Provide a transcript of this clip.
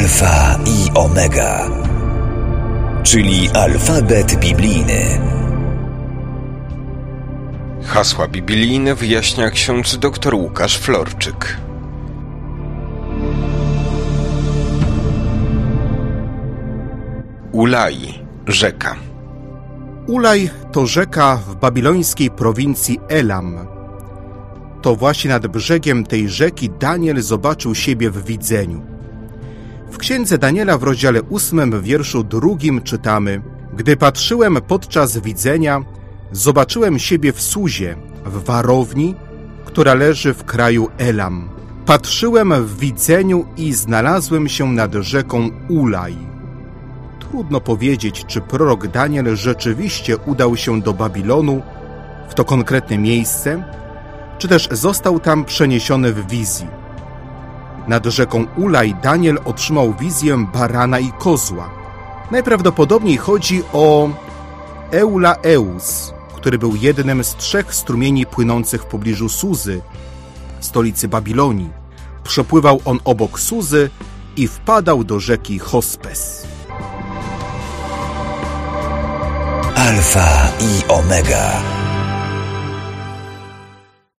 Alfa i Omega, czyli alfabet biblijny. Hasła biblijne wyjaśnia ksiądz dr Łukasz Florczyk. Ulai, rzeka. Ulaj to rzeka w babilońskiej prowincji Elam. To właśnie nad brzegiem tej rzeki Daniel zobaczył siebie w widzeniu. W księdze Daniela w rozdziale 8, w wierszu 2 czytamy: Gdy patrzyłem podczas widzenia, zobaczyłem siebie w Suzie, w warowni, która leży w kraju Elam. Patrzyłem w widzeniu i znalazłem się nad rzeką Ulaj. Trudno powiedzieć, czy prorok Daniel rzeczywiście udał się do Babilonu, w to konkretne miejsce, czy też został tam przeniesiony w wizji. Nad rzeką Ulaj Daniel otrzymał wizję barana i kozła. Najprawdopodobniej chodzi o Eulaeus, który był jednym z 3 strumieni płynących w pobliżu Suzy, stolicy Babilonii. Przepływał on obok Suzy i wpadał do rzeki Hospes. Alfa i Omega.